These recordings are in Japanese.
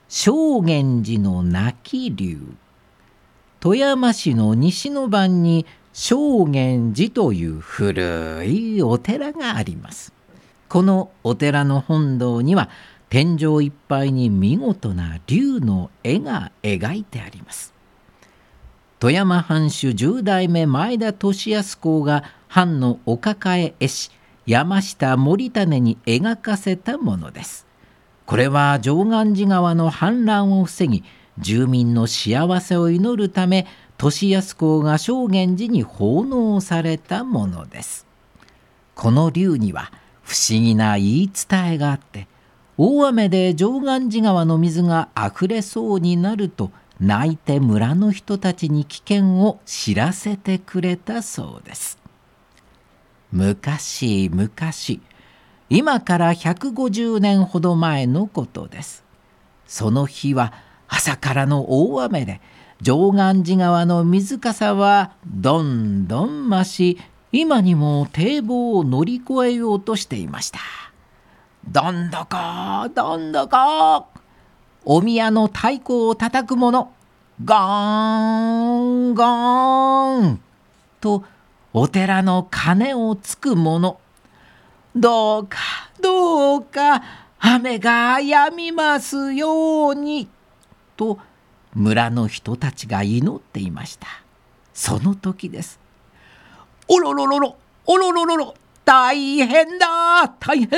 正源寺の亡き龍。富山市の西の番に正源寺という古いお寺があります。このお寺の本堂には天井いっぱいに見事な龍の絵が描いてあります。富山藩主10代目前田利康公が藩のお抱え絵師山下森種に描かせたものです。これは常願寺川の氾濫を防ぎ、住民の幸せを祈るため利康公が正源寺に奉納されたものです。この龍には不思議な言い伝えがあって、大雨で常願寺川の水があふれそうになると泣いて村の人たちに危険を知らせてくれたそうです。昔々、今から150年ほど前のことです。その日は朝からの大雨で常願寺川の水かさはどんどん増し、今にも堤防を乗り越えようとしていました。どんどこお宮の太鼓を叩く者、ゴーンゴーンとお寺の鐘をつく者、どうか雨が止みますようにと村の人たちが祈っていました。その時です。おろろろろ大変だ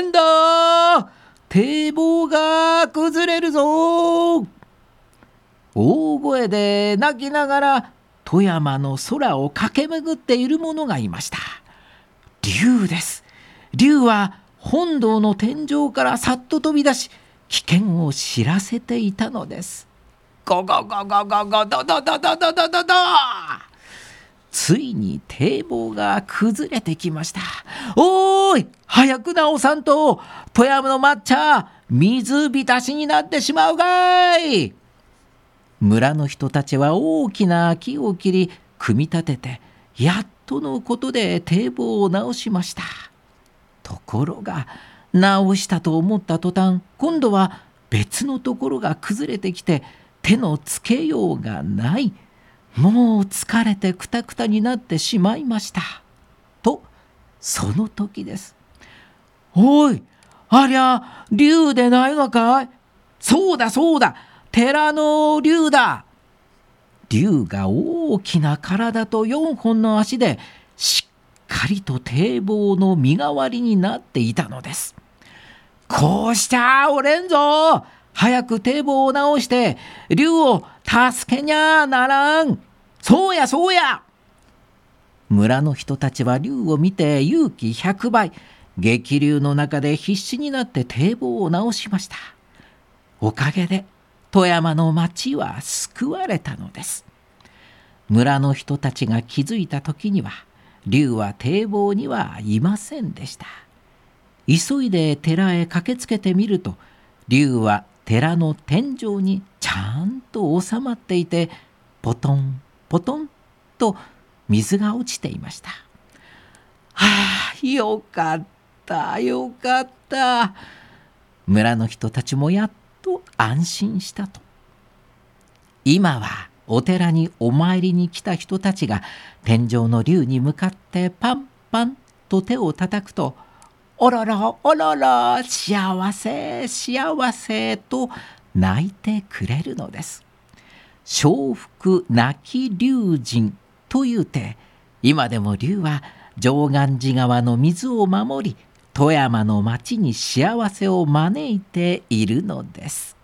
堤防が崩れるぞ。大声で泣きながら富山の空を駆け巡っている者がいました。龍です。龍は本堂の天井からさっと飛び出し、危険を知らせていたのです。ゴゴゴゴゴゴドドドドドドドド。ついに堤防が崩れてきました。おーい、早く直さんと富山の抹茶水浸しになってしまうがい。村の人たちは大きな木を切り組み立てて、やっとのことで堤防を直しました。ところが直したと思った途端、今度は別のところが崩れてきて手のつけようがない。もう疲れてくたくたになってしまいました。とその時です。おい、ありゃ龍でないがかい。そうだ寺の龍だ。龍が大きな体と4本の足でしっかりと堤防の身代わりになっていたのです。こうしちゃおれんぞ。早く堤防を直して龍を助けにゃならん。そうや。村の人たちは龍を見て勇気100倍、激流の中で必死になって堤防を直しました。おかげで富山の町は救われたのです。村の人たちが気づいた時には龍は堤防にはいませんでした。急いで寺へ駆けつけてみると、龍は寺の天井にちゃんと収まっていて、ポトンポトンと水が落ちていました。よかった。村の人たちもやっと安心したと。今はお寺にお参りに来た人たちが天井の龍に向かってパンパンと手を叩くと、おろろ幸せと泣いてくれるのです。承福泣き龍神というて、今でも龍は常願寺川の水を守り、富山の町に幸せを招いているのです。